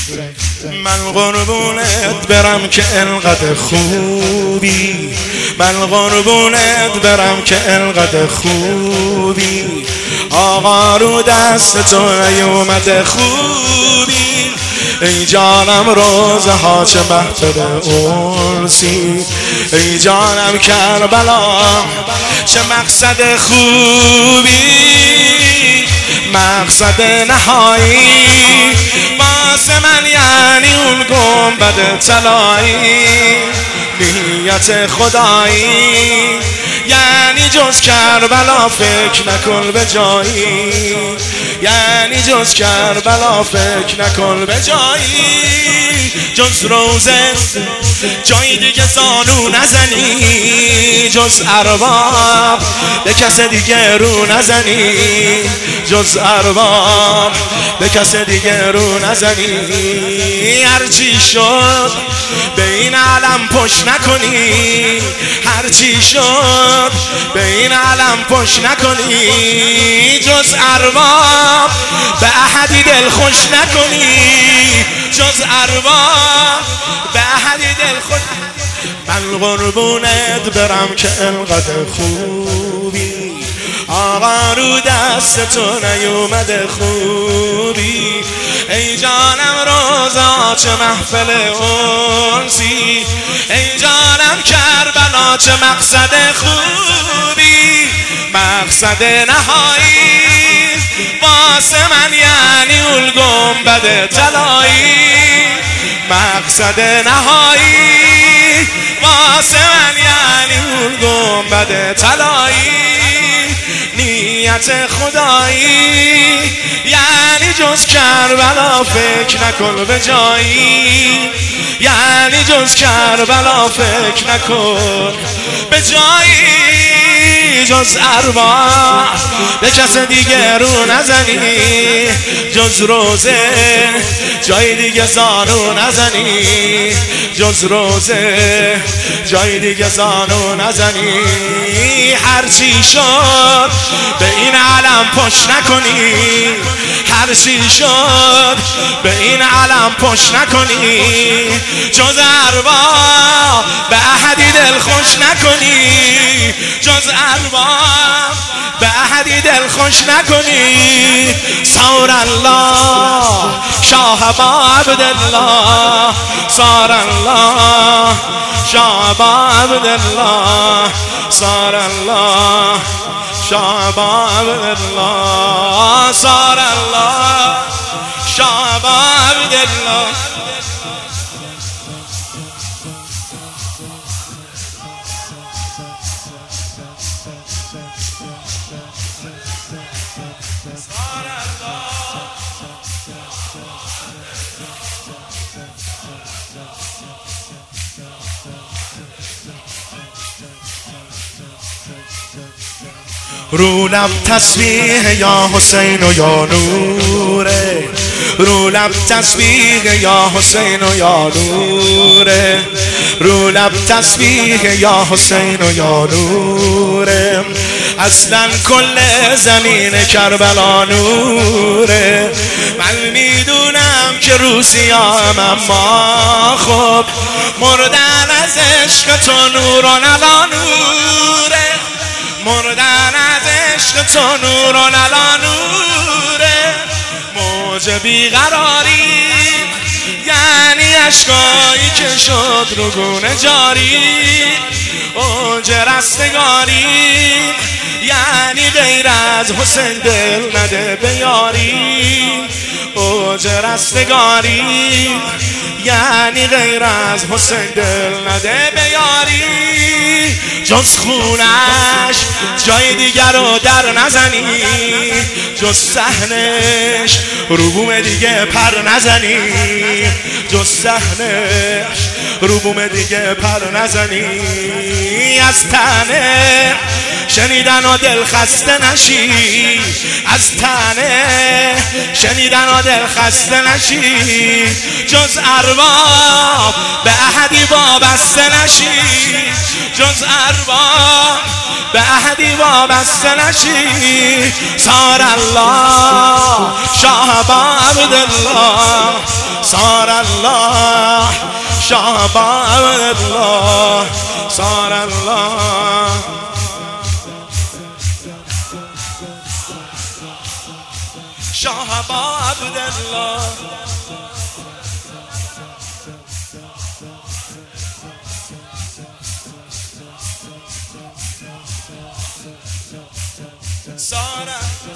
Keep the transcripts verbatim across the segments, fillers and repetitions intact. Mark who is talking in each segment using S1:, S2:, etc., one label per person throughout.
S1: من قربونت برم که انقدر خوبی، من قربونت برم که انقدر خوبی. آقا رو دست تو نیومده خوبی. ای جانم روزه ها چه محفل انسی، ای جانم کربلا چه مقصد خوبی. مقصد نهایی واسه من یعنی اون گنبد طلایی. نیت خدایی یعنی جز کربلا فکر نکن به جایی، یعنی جز کربلا فکر نکن به جایی. جز روزه جایی دیگه زانو نزنی، جز ارباب به کس دیگه رو نزنی، جز ارباب به کس دیگه رو نزنی. هرچی شد به این عالم پشت نکنی، هرچی شد به این عالم پشت نکنی. جز ارباب به احدی دل خوش نکنی، جز ارباب به احدی دل خوش. من قربونت برم که انقدر خوبی. آقا رو دست تو نیومده خوبی. ای جانم روزا چه محفل انسی، ای جانم کربلا چه مقصد خوبی. مقصد نهایی واسه من یعنی اون گنبد طلایی. مقصد نهایی واسه من یعنی اون گنبد طلایی. نیت خدایی یعنی جز کربلا فکر نکن به جایی، یعنی جز کربلا فکر نکن به جایی. جز ارباب به کس دیگه رو نزنی، جز روزه جای دیگه زانو نزنی، جز روزه جای دیگه زانو نزنی. هرچی شد به این عالم پشت نکنی، هرچی شد به این عالم پشت نکنی. جز ارباب به احدی دل خوش نکنی، جز ارباب به احدی دل خوش نکنی. صار الله شاه با عبدالله، صار الله شاه با عبدالله، صار الله شاه با عبدالله، صار الله شاه با عبدالله. رو لب تسبیح یا حسین و یا نوره، رو لب تسبیح یا حسین و یا نوره، رو لب تسبیح یا حسین و یا نوره. اصلا کل زمین کربلا نوره. من میدونم که روسیام اما خب مردن از عشق تو نوران علا نوره، مردن از عشق تو نوران علا نوره. موج بیقراری یعنی عشقایی که شد رو گونه جاری. اوج رستگاری یعنی غیر از حسین دل نده به یاری. اوج رستگاری یعنی غیر از حسین دل نده به یاری. جز خونش جای دیگر رو در نزنی، جز صحنش رو بوم دیگه پر نزنی، جز صحنش رو بوم دیگه پر نزنی. از تنه شنیدن و دل خسته نشی، از تنه شنیدن و دل خسته نشی. جز ارباب به احدی وابسته نشی، جز ارباب به احدی وابسته نشی. صار الله شاه با عبدالله، صار الله شاه با عبدالله صار الله شاه با عبدالله صار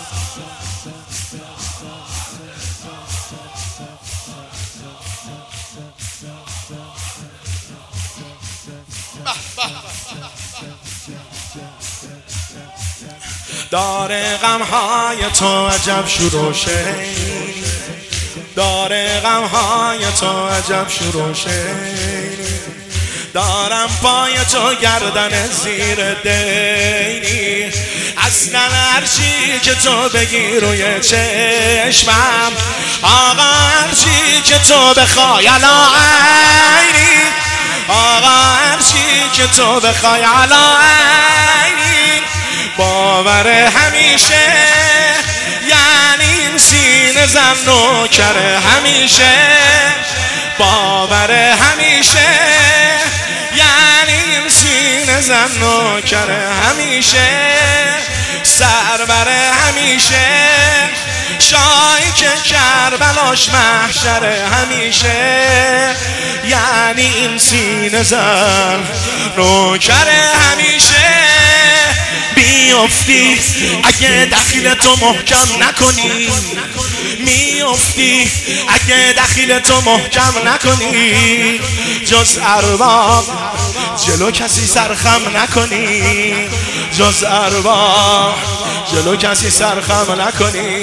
S1: دار غمهای تو عجب شروع شد دار غمهای تو عجب شروع شد دارم پای تو گردن زیر دینی اصلا هرچی که تو بگی روی چشمم آقا هرچی که تو بخوای علا عینی آقا هرچی که تو بخوای علا عینی باور همیشه یعنی این سینه زن نوکر همیشه باور همیشه یعنی این سینه زن نوکر همیشه سربر همیشه شاهی که کربلاش محشر همیشه یعنی این سینه زن نوکر همیشه میافتی اگه دخیل تو محکم نکنی میافتی اگه دخیل تو محکم نکنی جز ارباب جلو کسی سرخم نکنی جز ارباب جلو کسی سرخم نکنی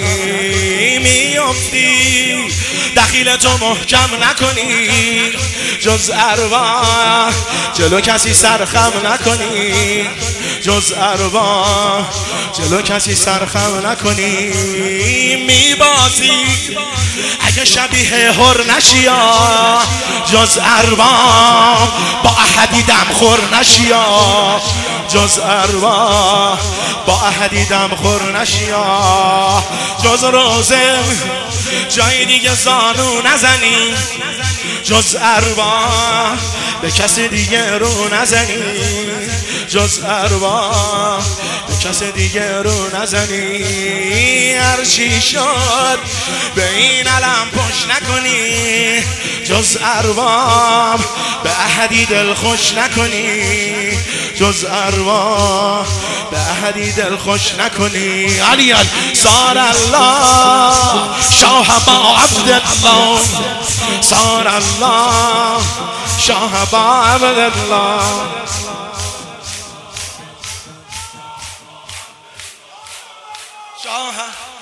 S1: میافتی دخیل تو محکم نکنی جز ارباب جلو کسی سرخم نکنی جز ارباب جلو کسی سرخم نکنی میبازی اگه شبیه هر نشیا جز ارباب با احدی دم خور نشیا جز ارباب با احدی دم خور نشیا جز روزه جای دیگه زانو نزنی جز ارباب به کسی دیگه رو نزنی جز ارباب به کسی دیگه رو نزنی هرچی شد به این علم پشت نکنی جز ارباب به احدی دل خوش نکنی جز ارباب به احدی دل خوش نکنی علی صار الله شاه با عبدالله صار الله شاه با عبدالله شاه